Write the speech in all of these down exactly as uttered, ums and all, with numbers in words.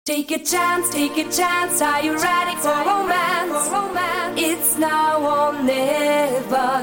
Take a chance, take a chance. Are you ready for romance? It's now or never.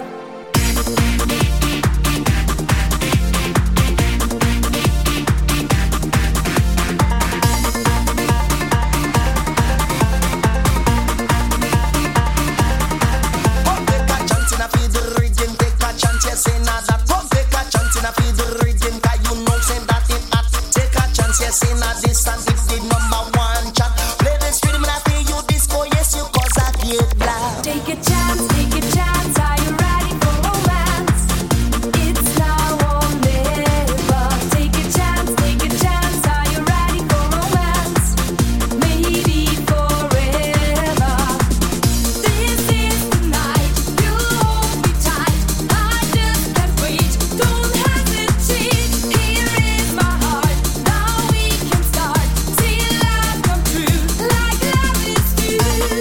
Take a chance, take a chance. Are you ready for romance? It's now or never. Take a chance, take a chance. Are you ready for romance? Maybe forever. This is the night. You hold me tight. I just can't wait. Don't hesitate. Here is my heart. Now we can start. See love come true like love is due.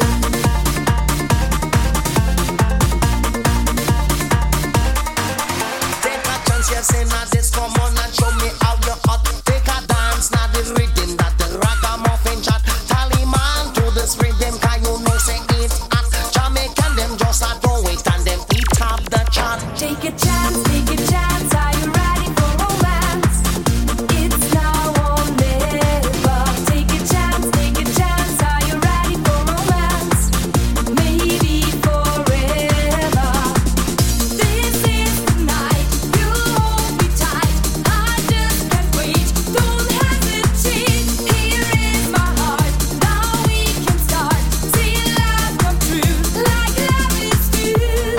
Yes, in a this, come on and show me how you hot. Take a dance, now the rhythm that the ragamuffin chat. Tally man to this rhythm, can you know say it hot. Jamaican them just a do it and them eat up the chat. Take a chance, take a chance. Are you ready for romance? It's now or never. Take a chance, take a chance. Are you ready for romance? Maybe forever. This is the night. You hold me tight. I just can't wait. Don't hesitate. Here is my heart. Now we can start. See love come true like love is due.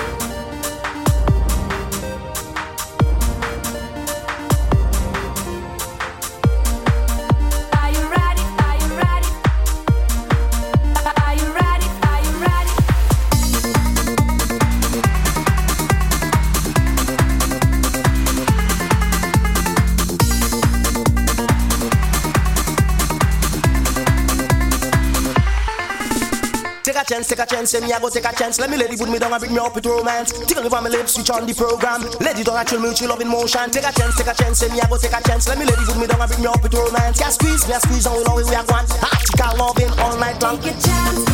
Are you ready? Are you ready? Are you ready? Are you ready? Take a chance, take a chance, and me I go take a chance. Let me lady put me down and bring me up with romance. Tickle me on my lips, switch on the program. Lady don't chill me, chill love in motion. Take a chance, take a chance, and me I go take a chance. Let me lady put me down and bring me up with romance. Yeah, squeeze, me a squeeze, and we know we are one. Tactical loving all night long. Take a chance,